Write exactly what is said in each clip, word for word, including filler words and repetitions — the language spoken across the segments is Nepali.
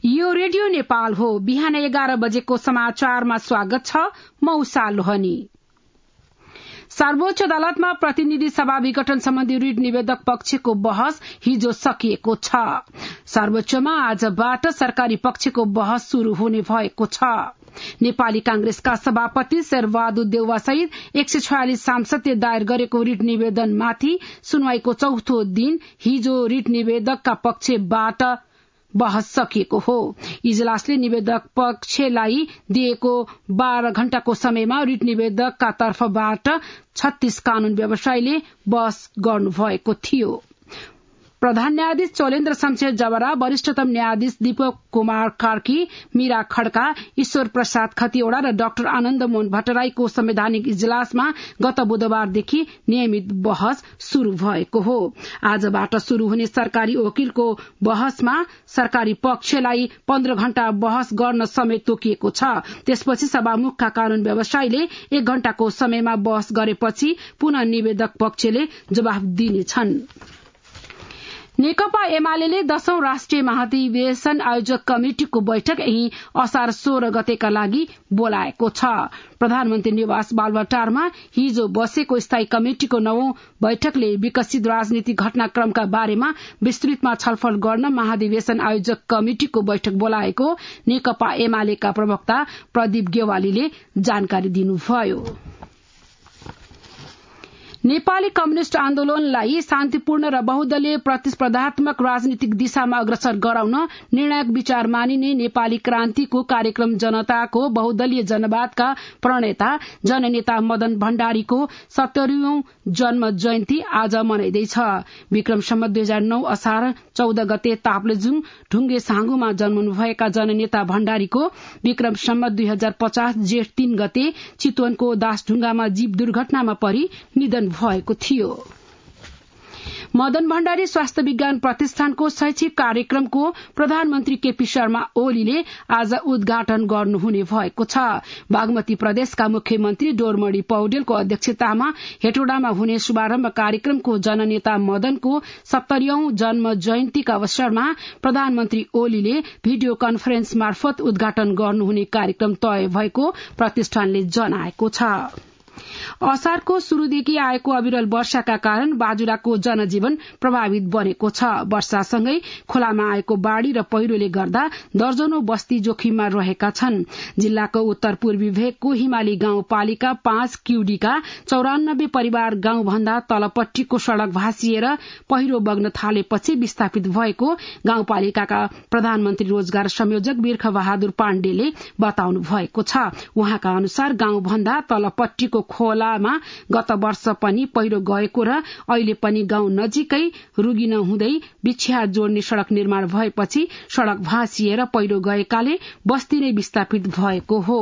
यो रेडियो नेपाल हो। बिहान एघार बजेको समाचारमा स्वागत छ। म उषा लोहनी। सर्वोच्च अदालतमा प्रतिनिधि सभा विघटन सम्बन्धी रिट निवेदक पक्षको बहस हिजो सकिएको छ। सर्वोच्चमा आजबाट सरकारी पक्षको बहस शुरू हुने भएको छ। नेपाली कांग्रेसका सभापति शेरबहादुर देउवा सहित एक सय छयालिस सांसदले दायर गरेको रिट निवेदनमाथि सुनवाईको चौथो दिन हिजो रिट निवेदकका पक्षबाट बहस सकिएको हो। इजलासले निवेदक पक्षलाई दिएको बाह्र घण्टाको समयमा रिट निवेदकका तर्फबाट छत्तीस कानून व्यवसायीले बहस गर्नुभएको थियो। प्रधान न्यायाधीश चौलेन्द्र शमशेर जबरा, वरिष्ठतम न्यायाधीश दीपक कुमार कार्की, मीरा खड्का, ईश्वर प्रसाद खतिवड़ा र डाक्टर आनन्द मोहन भट्टराईको संवैधानिक इजलासमा गत बुधबारदेखि नियमित बहस शुरू भएको हो। आजबाट शुरू हुने सरकारी वकिलको बहसमा सरकारी पक्षलाई पन्ध्र घण्टा बहस गर्न समय तोकिएको छ। त्यसपछि सभामुखका कानून व्यवसायीले एक घण्टाको समयमा बहस गरेपछि पुनः निवेदक पक्षले जवाफ दिनेछन्। नेकपा एमाले दशौं राष्ट्रिय महाधिवेशन आयोजक कमिटिको बैठक यही असार सोह्र गतेका लागि बोलाएको छ। प्रधानमन्त्री निवास बालुवाटारमा हिजो बसेको स्थायी कमिटिको नवौं बैठकले विकसित राजनीतिक घटनाक्रमका बारेमा विस्तृतमा छलफल गर्न महाधिवेशन आयोजक कमिटिको बैठक बोलाएको नेकपा एमालेका प्रवक्ता प्रदीप गेवालीले जानकारी दिनुभयो। नेपाली कम्युनिष्ट आन्दोलनलाई शान्तिपूर्ण र बहुदलीय प्रतिस्पर्धात्मक राजनीतिक दिशामा अग्रसर गराउन निर्णायक विचार मानिने नेपाली क्रान्तिको कार्यक्रम जनताको बहुदलीय जनवादका प्रणेता जननेता मदन भण्डारीको सत्तरीऔं जन्म जयन्ती आज मनाइँदैछ। विक्रम सम्वत दुई हजार नौ असार चौध गते ताप्लेजुङ ढुङ्गे साँगुमा जन्मनुभएका जननेता भण्डारीको विक्रम सम्वत दुई हजार पचास जेठ तीन गते चितवनको दासढुङ्गामा जीव दुर्घटनामा परि निधन भएको थियो। मदन भण्डारी स्वास्थ्य विज्ञान प्रतिष्ठानको शैक्षिक कार्यक्रमको प्रधानमन्त्री केपी शर्मा ओलीले आज उद्घाटन गर्नुहुने भएको छ। बागमती प्रदेशका मुख्यमन्त्री डोरमणि पौडेलको अध्यक्षतामा हेटौडामा हुने शुभारम्भ कार्यक्रमको जननेता मदनको सत्तरीऔं जन्म जयन्तीका अवसरमा प्रधानमन्त्री ओलीले भिडियो कन्फरेन्स मार्फत उद्घाटन गर्नुहुने कार्यक्रम तय भएको प्रतिष्ठानले जनाएको छ। असारको शुरूदेखि आएको अविरल वर्षाका कारण बाजुराको जनजीवन प्रभावित बनेको छ। वर्षासँगै खोलामा आएको बाढ़ी र पहिरोले गर्दा दर्जनौं बस्ती जोखिममा रहेका छन्। जिल्लाको उत्तर पूर्वी भेगको हिमाली गाउँपालिका पाँच क्यूडीका चौरानब्बे परिवार गाउँभन्दा तलपट्टिको सड़क भाँसिएर पहिरो बग्न थालेपछि विस्थापित भएको गाउँपालिकाका प्रधानमन्त्री रोजगार संयोजक बिर्ख बहादुर पाण्डेले बताउनु भएको छ। उहाँका अनुसार गाउँभन्दा तलपट्टिको खोलामा गत वर्ष पनि पहिरो गएको र अहिले पनि गाउँ नजिकै रुगी नहुँदै बिछ्या जोड्ने सड़क निर्माण भएपछि सड़क भाँसिएर पहिरो गएकाले बस्ती नै विस्थापित भएको हो।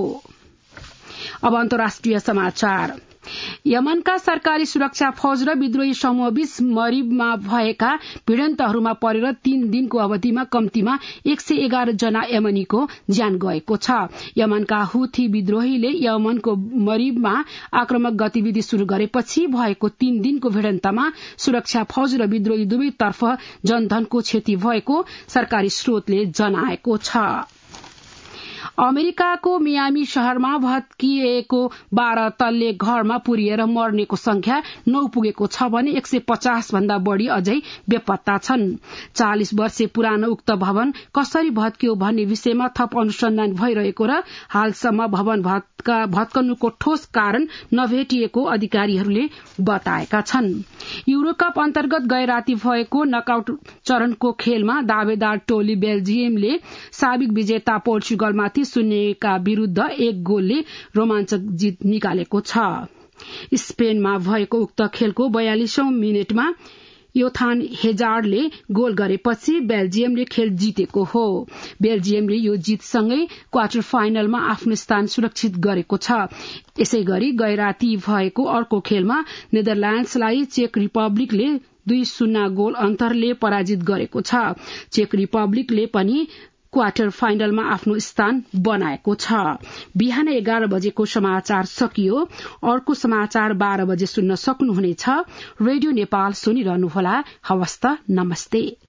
अब अन्तर्राष्ट्रिय समाचार। यमनका सरकारी सुरक्षा फौज र विद्रोही समूहबीच मरिबमा भएका भिडन्तहरूमा परेर तीन दिनको अवधिमा कम्तीमा एक सय एघार जना यमनीको ज्यान गएको छ। यमनका हुथी विद्रोहीले यमनको मरिबमा आक्रमक गतिविधि शुरू गरेपछि भएको तीन दिनको भिडन्तमा सुरक्षा फौज र विद्रोही दुवैतर्फ जनधनको क्षति भएको सरकारी स्रोतले जनाएको छ। अमेरिकाको मियामी शहरमा भत्किएको बाह्र तल्ले घरमा पुरिएर मर्नेको संख्या नौ पुगेको छ भने एक सय पचास भन्दा बढ़ी अझै बेपत्ता छन्। चालिस वर्ष पुरानो उक्त भवन कसरी भत्कियो भन्ने विषयमा थप अनुसन्धान भइरहेको र हालसम्म भवन भत्कनुको ठोस कारण नभेटिएको अधिकारीहरूले बताएका छन्। युरोकप अन्तर्गत गए राति भएको नकआउट चरणको खेलमा दावेदार टोली बेल्जियमले साबिक विजेता पोर्चुगलमाथि शून्यका विरूद्ध एक गोलले रोमाञ्चक जित निकालेको छ। स्पेनमा भएको उक्त खेलको बयालिसौं मिनटमा योथान हेजार्डले गोल गरेपछि बेल्जियमले खेल जितेको हो। बेल्जियमले यो जितसँगै क्वार्टर फाइनलमा आफ्नो स्थान सुरक्षित गरेको छ। यसै गरी गए राति भएको अर्को खेलमा नेदरल्याण्ड्सलाई चेक रिपब्लिकले दुई शून्य गोल अन्तरले पराजित गरेको छ। चेक रिपब्लिकले पनि क्वार्टर फाइनलमा आफ्नो स्थान बनाएको छ। बिहान एघार बजेको समाचार सकियो। अर्को समाचार बाह्र बजे सुन्न सक्नुहुनेछ। रेडियो नेपाल सुनिरहनुहोला। हवस् त, नमस्ते।